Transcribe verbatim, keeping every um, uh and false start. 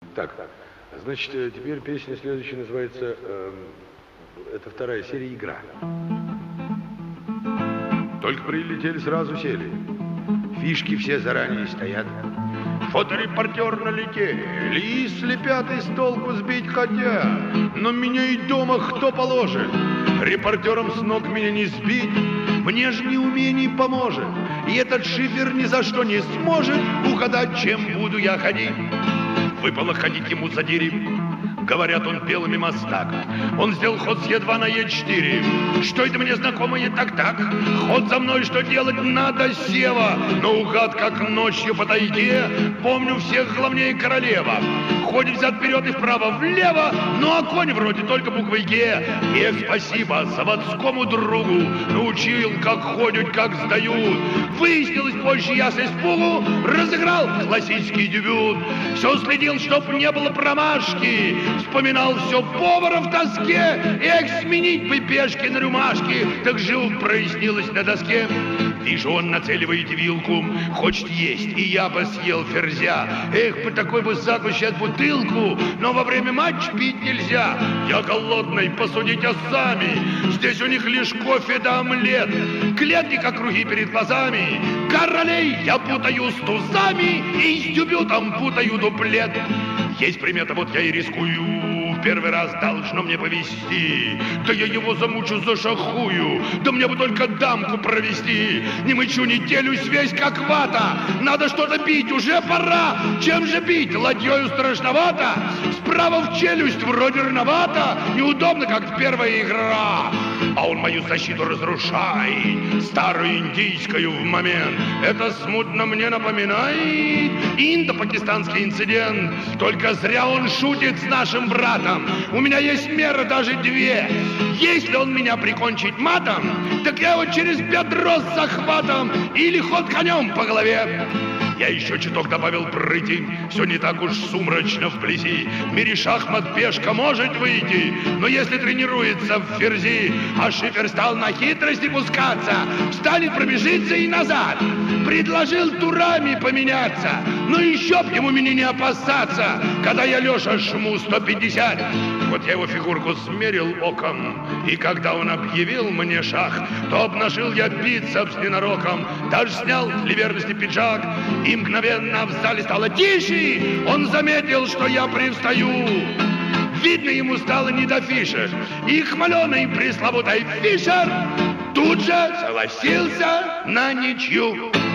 Так, значит, теперь песня следующая называется, э, это вторая серия «Игра». Только прилетели, сразу сели. Фишки все заранее стоят. Фоторепортер налетели и слепят, и с толку сбить хотят. Но меня и дома кто положит? Репортером с ног меня не сбить, мне же неумение поможет. И этот шифер ни за что не сможет угадать, чем буду я ходить. Выпало ходить ему за деревья. Говорят, он белыми мастак. Он сделал ход с Е два на Е четыре. Что это мне знакомое так-так? Ход за мной, что делать надо, Сева. Наугад, как ночью по тайге. Помню всех главнее королева. Ходит взад вперед и вправо-влево. Ну а конь вроде только буквой Г. Эх, спасибо заводскому другу. Научил, как ходят, как сдают. Выяснилось позже, я с испугу разыграл классический дебют. Все следил, чтоб не было промашки. Вспоминал все повара в тоске. Эх, сменить бы пешки на рюмашки. Так жил, прояснилось на доске. Вижу, он нацеливает вилку. Хочет есть, и я бы съел ферзя. Эх, по такой бы заку сейчас бутылку. Но во время матча пить нельзя. Я голодный, посудите сами. Здесь у них лишь кофе да омлет. Клетки, как круги перед глазами. Королей я путаю с тузами. И с дебютом путаю дуплет. Есть примета, вот я и рискую. Первый раз должно мне повезти. Да я его замучу, зашахую. Да мне бы только дамку провести. Не мычу, не телюсь весь как вата. Надо что-то бить, уже пора. Чем же бить? Ладьёю страшновато. Справа в челюсть вроде рановато. Неудобно, как первая игра. А он мою защиту разрушает, старую индийскую в момент. Это смутно мне напоминает индо-пакистанский инцидент. Только зря он шутит с нашим братом. У меня есть мера даже две. Если он меня прикончит матом, так я его через бедро с захватом или ход конем по голове. Я еще чуток добавил прыти. Все не так уж сумрачно вблизи. В мире шахмат пешка может выйти. Но если тренируется в ферзи, а шифер стал на хитрости пускаться, встанет, пробежится и назад. Предложил турами поменяться. Но еще б ему меня не опасаться, когда я Леша жму сто пятьдесят. Вот я его фигурку смерил оком. И когда он объявил мне шах, то обнажил я бицепс ненароком. Даже снял для верности пиджак. И мгновенно в зале стало тише. Он заметил, что я привстаю. Видно, ему стало не до фишек. И хмаленый пресловутой Фишер тут же согласился на ничью.